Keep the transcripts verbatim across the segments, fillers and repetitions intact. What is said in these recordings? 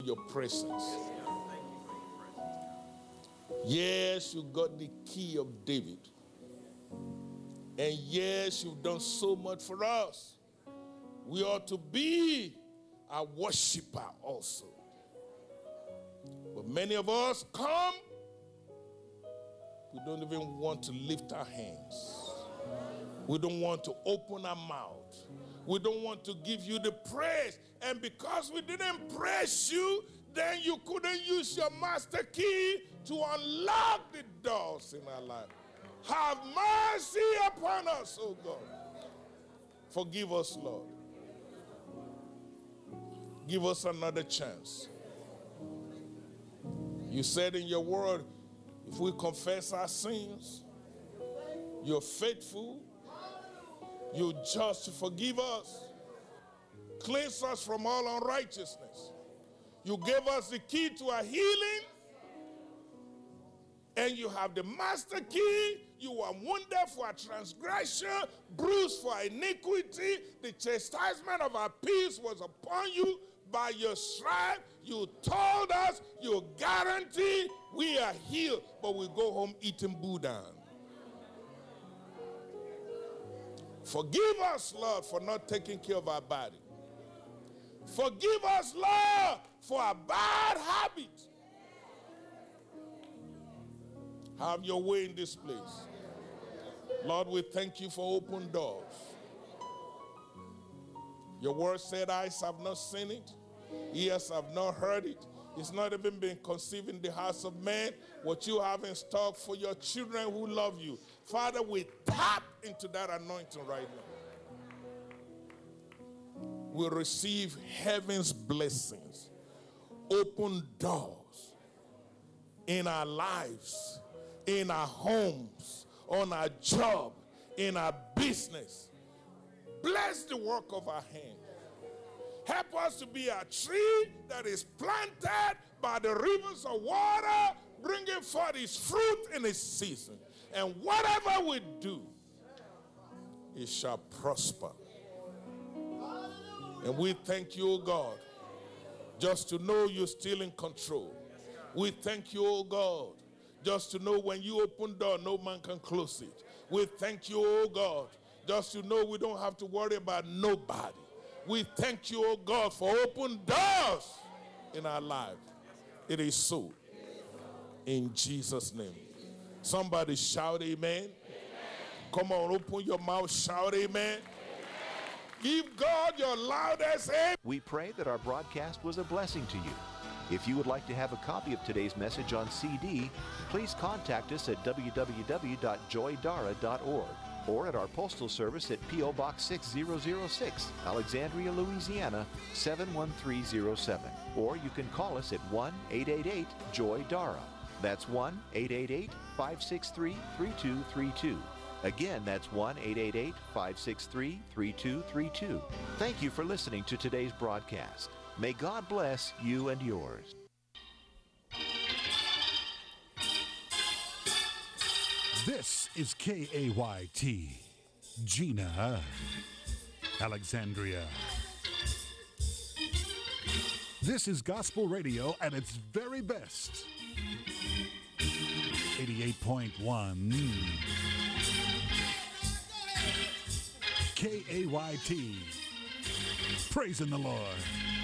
your presence. Yes, you got the key of David. And yes, you've done so much for us. We ought to be a worshiper also. But many of us come, we don't even want to lift our hands. We don't want to open our mouth. We don't want to give you the praise. And because we didn't praise you, then you couldn't use your master key to unlock the doors in our life. Have mercy upon us, oh God. Forgive us, Lord. Give us another chance. You said in your word, if we confess our sins, you're faithful, you're just to forgive us, cleanse us from all unrighteousness. You gave us the key to our healing, and you have the master key. You were wounded for our transgression, bruised for our iniquity. The chastisement of our peace was upon you. By your stripe, you told us, you guarantee we are healed, but we go home eating Boudin. Forgive us, Lord, for not taking care of our body. Forgive us, Lord, for our bad habits. Have your way in this place. Lord, we thank you for open doors. Your word said, eyes have not seen it, ears have not heard it. It's not even been conceived in the hearts of man what you have in stock for your children who love you. Father, we tap into that anointing right now. We receive heaven's blessings, open doors in our lives, in our homes, on our job, in our business. Bless the work of our hands. Help us to be a tree that is planted by the rivers of water, bringing forth its fruit in its season. And whatever we do, it shall prosper. And we thank you, O God, just to know you're still in control. We thank you, O God, just to know when you open door, no man can close it. We thank you, O God, just to know we don't have to worry about nobody. We thank you, O God, for open doors in our life. It is so. In Jesus' name. Somebody shout amen. Amen. Come on, open your mouth, shout amen. Amen. Give God your loudest amen. We pray that our broadcast was a blessing to you. If you would like to have a copy of today's message on C D, please contact us at w w w dot joy dara dot org or at our postal service at P O Box six thousand six, Alexandria, Louisiana seven one three zero seven. Or you can call us at one eight eight eight joy dara. That's one eight eight eight, five six three, three two three two. Again, that's one eight eight eight, five six three, three two three two. Thank you for listening to today's broadcast. May God bless you and yours. This is K A Y T, Gina, Alexandria. This is gospel radio at its very best. eighty-eight point one K A Y T, praising the Lord.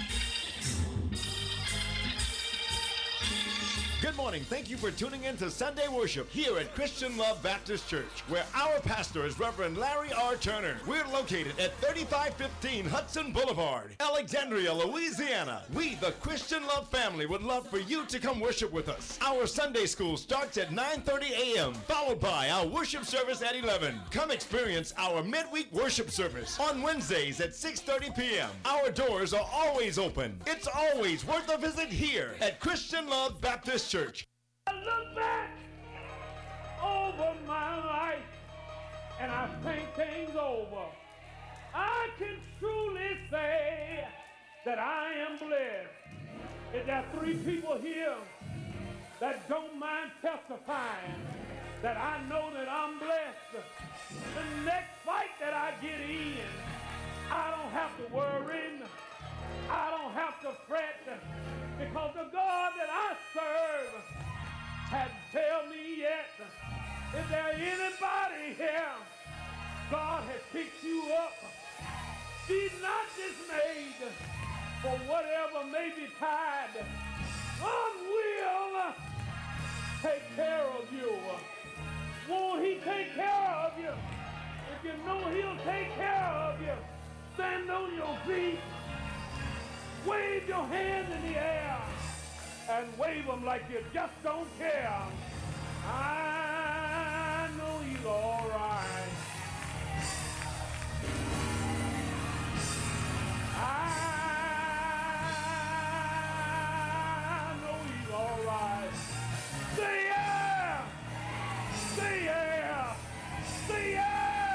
Good morning. Thank you for tuning in to Sunday Worship here at Christian Love Baptist Church, where our pastor is Reverend Larry R. Turner. We're located at thirty-five fifteen Hudson Boulevard, Alexandria, Louisiana. We, the Christian Love family, would love for you to come worship with us. Our Sunday school starts at nine thirty a m, followed by our worship service at eleven. Come experience our midweek worship service on Wednesdays at six thirty p m Our doors are always open. It's always worth a visit here at Christian Love Baptist Church. I look back over my life and I think things over. I can truly say that I am blessed. Is there three people here that don't mind testifying that I know that I'm blessed? The next fight that I get in, I don't have to worry. I don't have to fret. because the God that I serve has failed me yet. Is there anybody here? God has picked you up. Be not dismayed for whatever may be tied. God will take care of you. Won't he take care of you? If you know he'll take care of you, stand on your feet, wave your hands in the air, and wave them like you just don't care. I know he's all right. I know he's all right. Say yeah! Say yeah! Say yeah!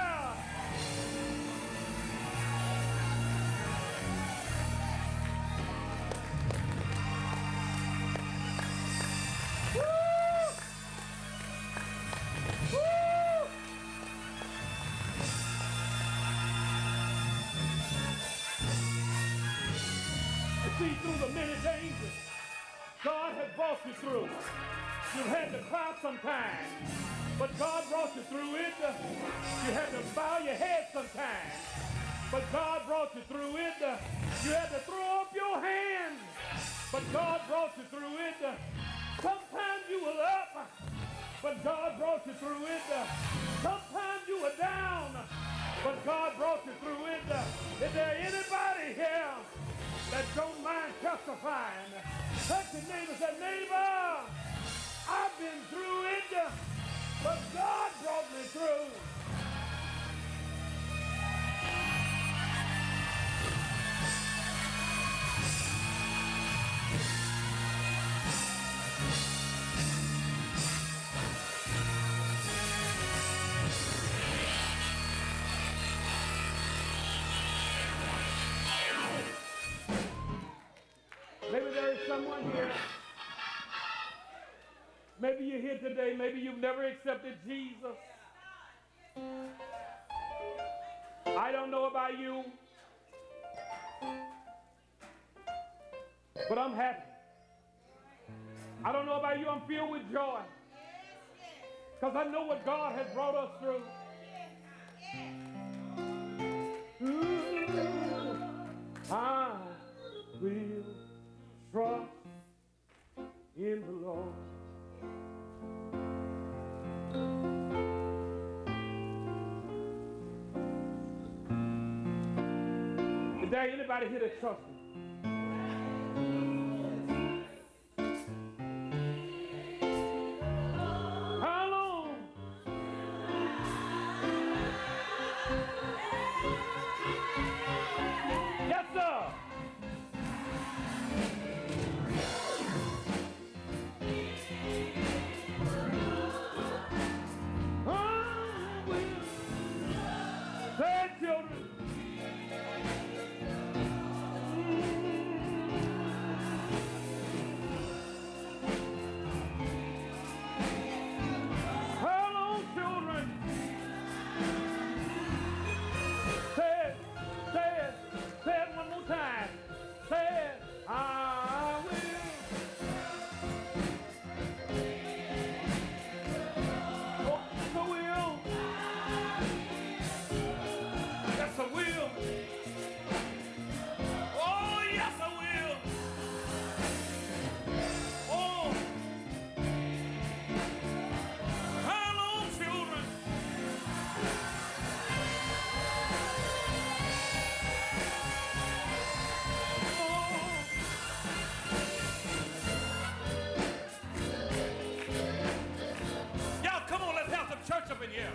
See, through the many dangers God has brought you through. You've had to cry sometimes, but God brought you through it. You had to bow your head sometimes, but God brought you through it. You had to throw up your hands, but God brought you through it. Sometimes you were up, but God brought you through it. Sometimes you were down, but God brought you through it. Is there anybody here that don't mind testifying? Touch your neighbor, say, neighbor, I've been through it, but God brought me through. Maybe there is someone here. Maybe you're here today. Maybe you've never accepted Jesus. I don't know about you, but I'm happy. I don't know about you. I'm filled with joy because I know what God has brought us through. Ooh, I will trust in the Lord. Is there anybody here that trusts him? How long? Yes, sir. Church up in here.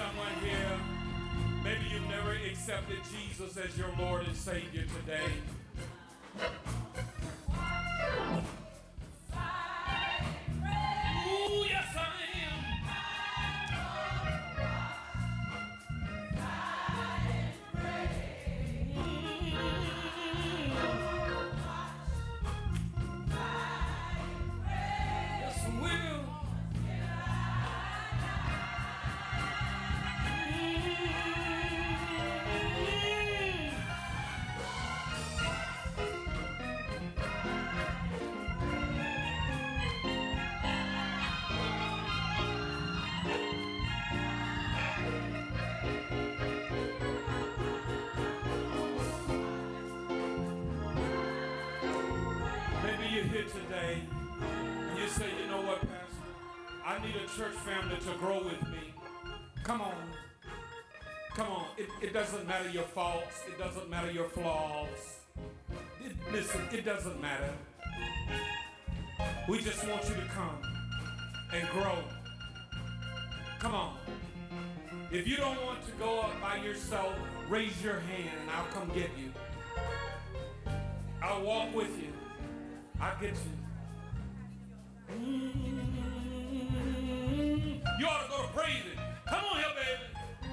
someone here, maybe you've never accepted Jesus as your Lord and Savior today. Ooh, yes, I am. Yes, I will. Maybe you're here today and you say, you know what, Pastor? I need a church family to grow with me. Come on. Come on. It, it doesn't matter your faults. It doesn't matter your flaws. It, listen, it doesn't matter. We just want you to come and grow. Come on. If you don't want to go up by yourself, raise your hand and I'll come get you. I'll walk with you. I'll get you. Mm-hmm. You ought to go to praising. Come on here, baby.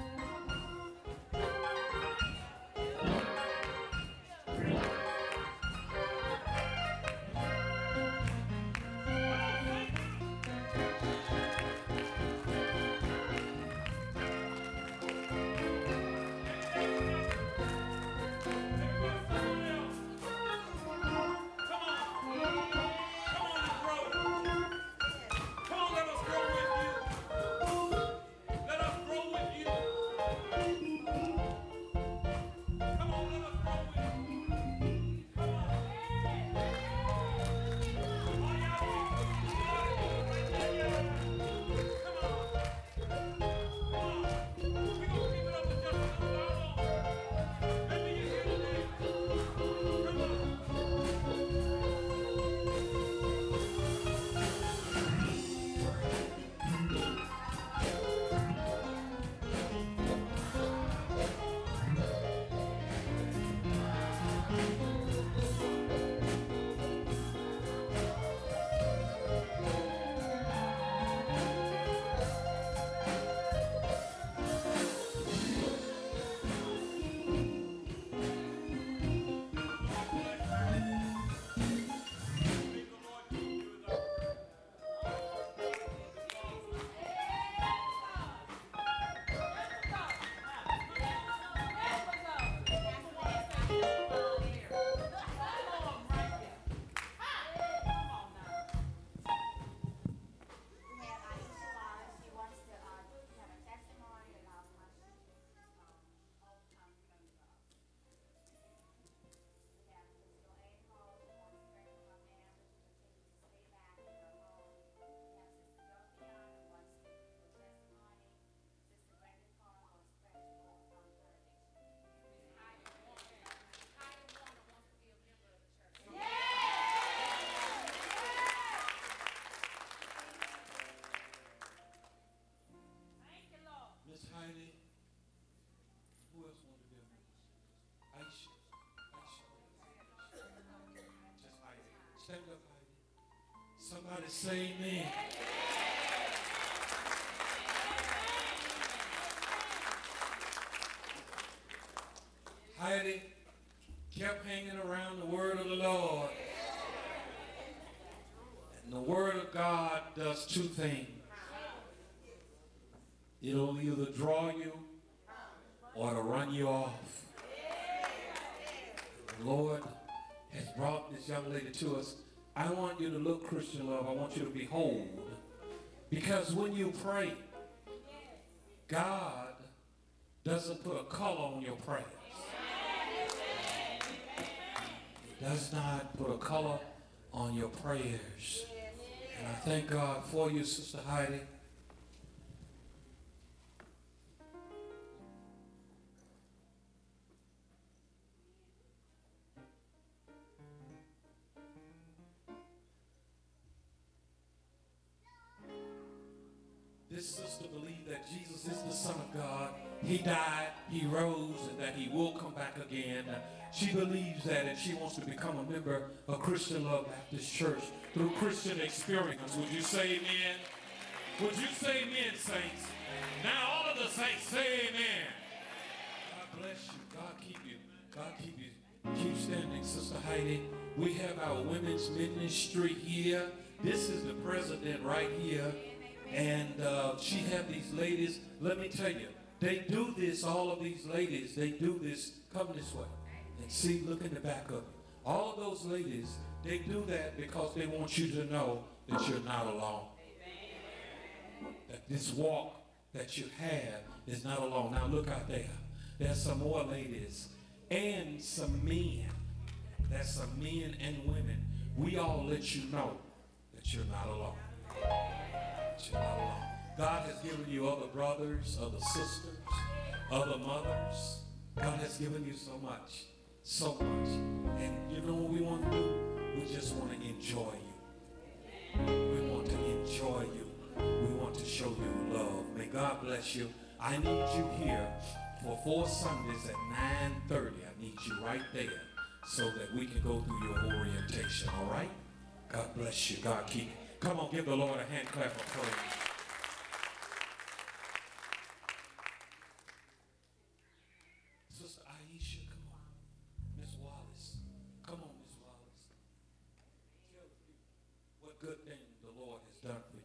Stand up, Heidi. Somebody say amen. Heidi kept hanging around the word of the Lord. And the word of God does two things. It'll either draw you or it'll run you off. The Lord has brought this young lady to us. I want you to look, Christian Love. I want you to behold. Because when you pray, God doesn't put a color on your prayers. He does not put a color on your prayers. And I thank God for you, Sister Heidi. This sister believes that Jesus is the Son of God. He died, he rose, and that he will come back again. She believes that, and she wants to become a member of Christian Love Baptist Church through Christian experience. Would you say amen? Would you say amen, saints? Now all of the saints say amen. God bless you. God keep you. God keep you. Keep standing, Sister Heidi. We have our women's ministry here. This is the president right here. And uh, she have these ladies. Let me tell you, they do this, all of these ladies, they do this. Come this way. And see, look in the back of it. All of those ladies, they do that because they want you to know that you're not alone. That this walk that you have is not alone. Now look out there. There's some more ladies and some men. There's some men and women. We all let you know that you're not alone. That you're not alone. God has given you other brothers, other sisters, other mothers. God has given you so much, so much. And you know what we want to do? We just want to enjoy you. We want to enjoy you. We want to show you love. May God bless you. I need you here for four Sundays at nine thirty. I need you right there so that we can go through your orientation, all right? God bless you. God keep you. Come on, give the Lord a hand clap of praise. Sister Aisha, come on. Miss Wallace. Come on, Miss Wallace. Tell the people what good thing the Lord has done for you.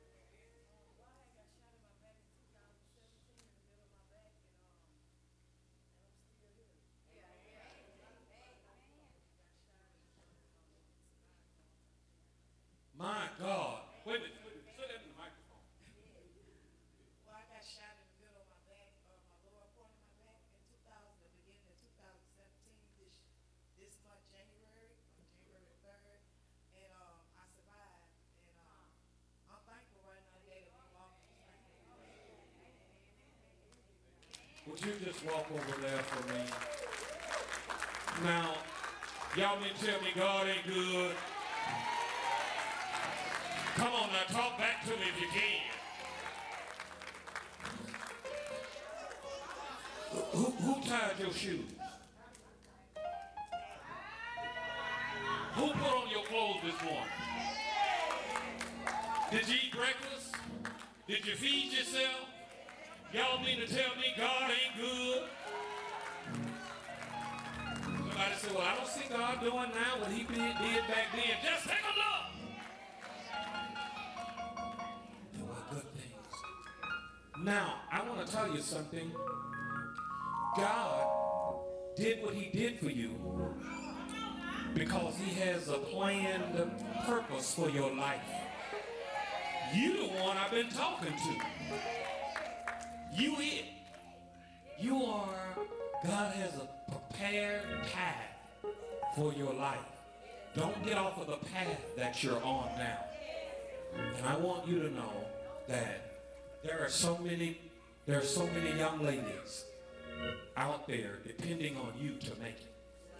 My God. Wait a minute. Wait a minute. Say that in the microphone. Well, I got shot in the middle of my back, uh, my lower part of my back in two thousand, the beginning of two thousand seventeen, this, this month, January, on January third, and um, I survived. And um, I'm thankful right now that I'm walking. Would you just walk over there for me? Now, y'all didn't tell me God ain't good. Come on now, talk back to me if you can. Who, who tied your shoes? Who put on your clothes this morning? Did you eat breakfast? Did you feed yourself? Y'all mean to tell me God ain't good? Somebody said, well, I don't see God doing now what he did, did back then. Just take a look. There were good things. Now, I want to tell you something. God did what he did for you because he has a planned purpose for your life. You the one I've been talking to. You it. You are, God has a prepared path for your life. Don't get off of the path that you're on now. And I want you to know that there are so many, there are so many young ladies out there depending on you to make it.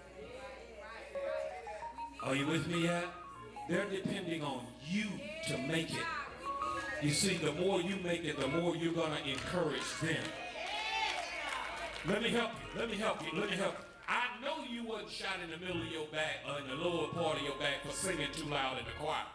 Are you with me yet? They're depending on you to make it. You see, the more you make it, the more you're going to encourage them. Let me help you. Let me help you. Let me help you. I know you wasn't shot in the middle of your back or in the lower part of your back for singing too loud in the choir.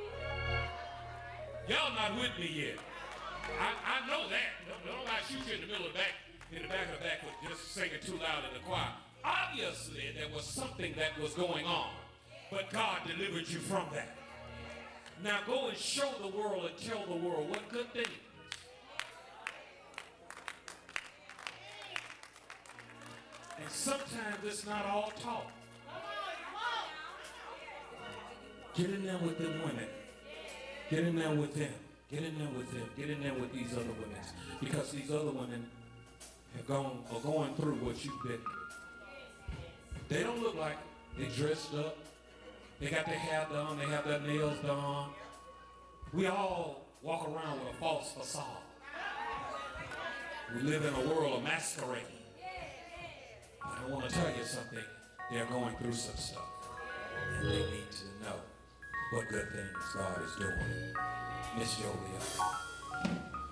Y'all not with me yet. I, I know that. Nobody shoot you in the middle of the back, in the back of the back for just singing too loud in the choir. Obviously, there was something that was going on, but God delivered you from that. Now go and show the world and tell the world what good thing. And sometimes it's not all talk. Get in there with them women. Get in there with them. Get in there with them. Get in there with these other women. Because these other women have gone are going through what you've been through. They don't look like they dressed up. They got their hair done. They have their nails done. We all walk around with a false facade. We live in a world of masquerade. But I want to tell you something. They're going through some stuff. And they need to know what good things God is doing. Miss Jolie.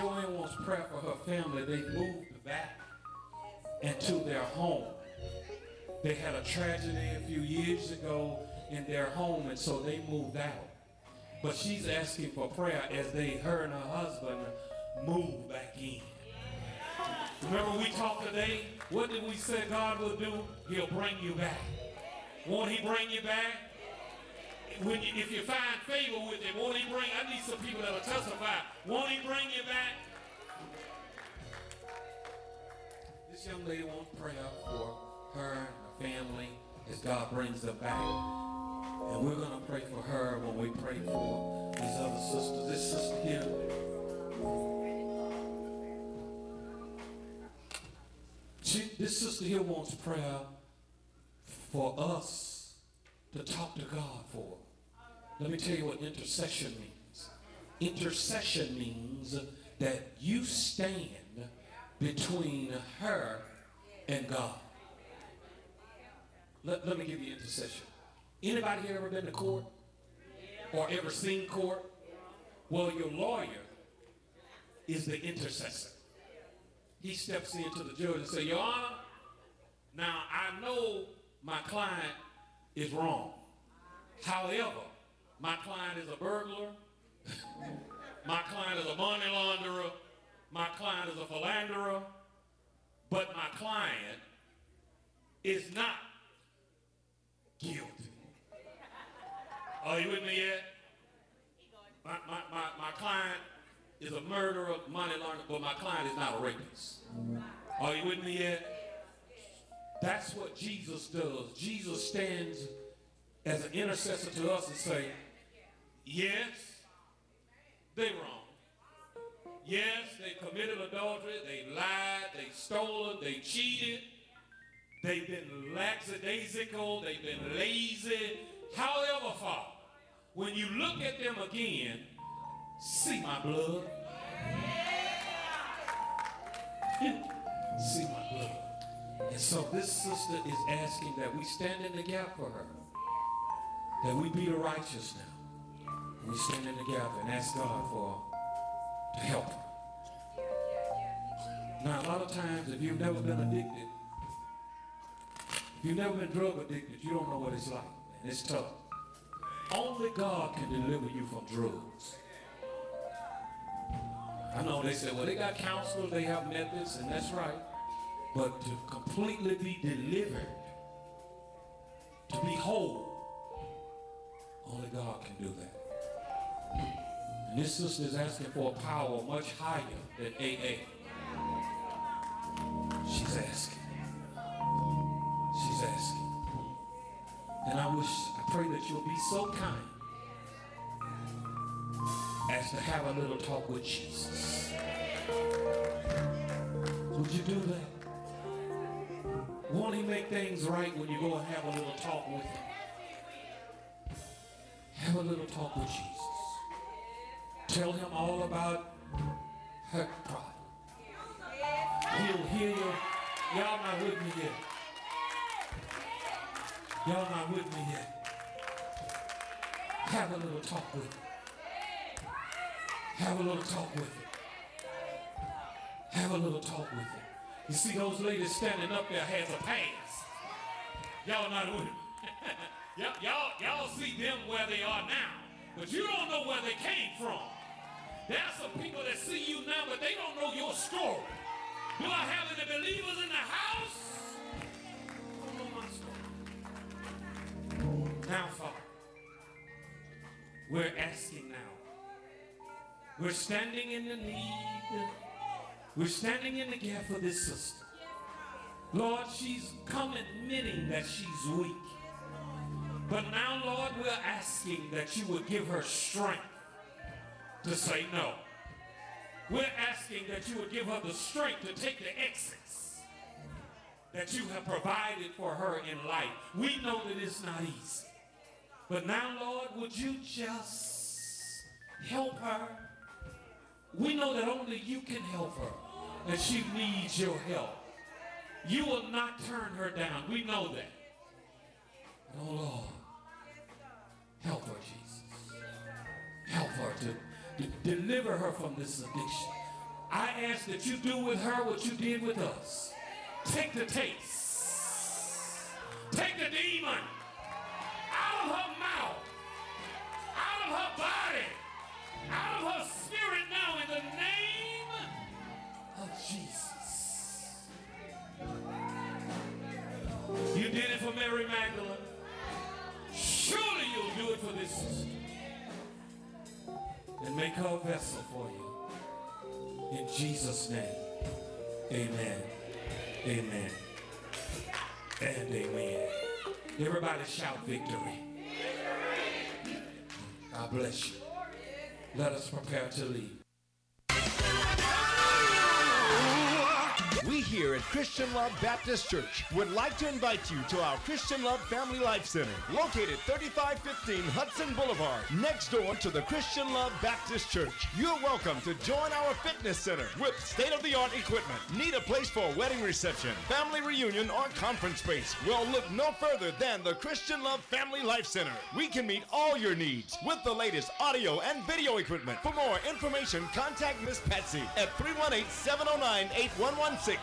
Joanne wants prayer for her family. They moved back into their home. They had a tragedy a few years ago in their home, and so they moved out. But she's asking for prayer as they, her and her husband, move back in. Remember we talked today? What did we say God will do? He'll bring you back. Won't he bring you back? When you, if you find favor with him, won't he bring, I need some people that'll testify. Won't he bring you back? This young lady wants prayer for her and her family as God brings them back. And we're going to pray for her when we pray for these other sisters. This sister here. She, this sister here wants prayer for us to talk to God for. Let me tell you what intercession means. Intercession means that you stand between her and God. Let, let me give you intercession. Anybody here ever been to court? Or ever seen court? Well, your lawyer is the intercessor. He steps into the judge and says, Your Honor, now I know my client is wrong. However, my client is a burglar. My client is a money launderer. My client is a philanderer. But my client is not guilty. Are you with me yet? My, my, my, my client is a murderer, money launderer, but my client is not a rapist. Are you with me yet? That's what Jesus does. Jesus stands as an intercessor to us and say, yes, they wrong. Yes, they committed adultery, they lied, they stolen, they cheated, they've been lackadaisical, they've been lazy. However, Father, when you look at them again, see my blood. See my blood. And so this sister is asking that we stand in the gap for her. That we be the righteous now. We stand in the gap and ask God for to help her. Now, a lot of times, if you've never been addicted, if you've never been drug addicted, you don't know what it's like. And it's tough. Only God can deliver you from drugs. I know they say, well, they got counselors, they have methods, and that's right. But to completely be delivered, to be whole, only God can do that. And this sister is asking for a power much higher than A A. She's asking. She's asking. And I wish, I pray that you'll be so kind as to have a little talk with Jesus. Would you do that? Won't he make things right when you go and have a little talk with him? Have a little talk with Jesus. Tell him all about her problem. He'll hear you. Y'all not with me yet. Y'all not with me yet. Have a little talk with him. Have a little talk with him. Have a little talk with him. You see those ladies standing up there has a past. Y'all not with him. Y'all, y'all, y'all see them where they are now, but you don't know where they came from. There are some people that see you now, but they don't know your story. Do I have any believers in the house? I don't know my story. Now, Father, we're asking now. We're standing in the need. We're standing in the gap for this sister. Lord, she's come admitting that she's weak. But now, Lord, we're asking that you would give her strength to say no. We're asking that you would give her the strength to take the exits that you have provided for her in life. We know that it's not easy. But now, Lord, would you just help her? We know that only you can help her, and she needs your help. You will not turn her down. We know that. Oh, Lord, help her, Jesus. Help her to, to deliver her from this addiction. I ask that you do with her what you did with us. Take the taste. Take the demon out of her mouth, out of her body, out of her spirit now in the name of Jesus. You did it for Mary Magdalene. Surely you'll do it for this sister. And make her a vessel for you. In Jesus' name, amen, amen, and amen. Everybody shout victory. God bless you. Let us prepare to leave. We here at Christian Love Baptist Church would like to invite you to our Christian Love Family Life Center, located thirty-five fifteen Hudson Boulevard, next door to the Christian Love Baptist Church. You're welcome to join our fitness center with state-of-the-art equipment. Need a place for a wedding reception, family reunion, or conference space? Well, look no further than the Christian Love Family Life Center. We can meet all your needs with the latest audio and video equipment. For more information, contact Miss Patsy at three one eight, seven oh nine, eight one one six.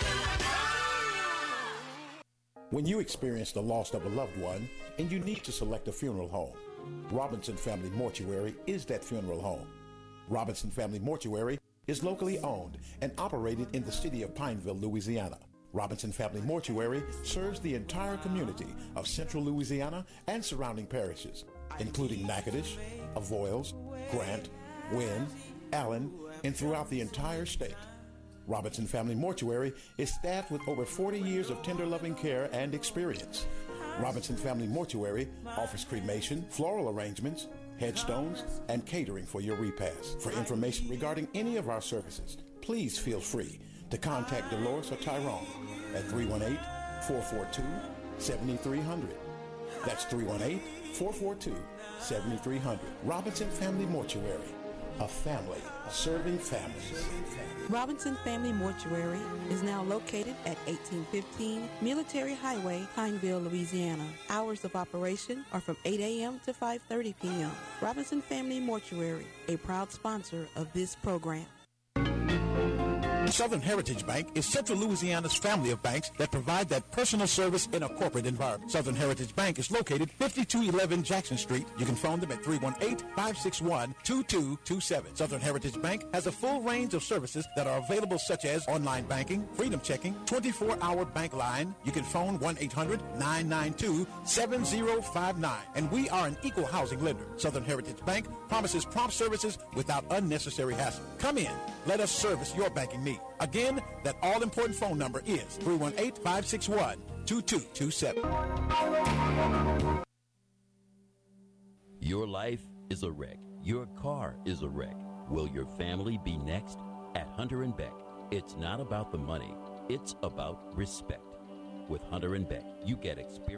When you experience the loss of a loved one and you need to select a funeral home, Robinson Family Mortuary is that funeral home. Robinson Family Mortuary is locally owned and operated in the city of Pineville, Louisiana. Robinson Family Mortuary serves the entire community of central Louisiana and surrounding parishes, including Natchitoches, Avoyelles, Grant, Wynne, Allen, and throughout the entire state. Robinson Family Mortuary is staffed with over forty years of tender loving care and experience. Robinson Family Mortuary offers cremation, floral arrangements, headstones, and catering for your repast. For information regarding any of our services, please feel free to contact Dolores or Tyrone at three one eight, four four two, seven three zero zero. That's three one eight, four four two, seven three zero zero. Robinson Family Mortuary, a family serving families. Robinson Family Mortuary is now located at eighteen fifteen Military Highway, Pineville, Louisiana. Hours of operation are from eight a.m. to five thirty p.m. Robinson Family Mortuary, a proud sponsor of this program. Southern Heritage Bank is Central Louisiana's family of banks that provide that personal service in a corporate environment. Southern Heritage Bank is located fifty-two eleven Jackson Street. You can phone them at three one eight, five six one, two two two seven. Southern Heritage Bank has a full range of services that are available, such as online banking, freedom checking, twenty-four hour bank line. You can phone one eight hundred, nine nine two, seven zero five nine. And we are an equal housing lender. Southern Heritage Bank promises prompt services without unnecessary hassle. Come in. Let us service your banking needs. Again, that all-important phone number is three one eight, five six one, two two two seven. Your life is a wreck. Your car is a wreck. Will your family be next? At Hunter and Beck, it's not about the money. It's about respect. With Hunter and Beck, you get experience.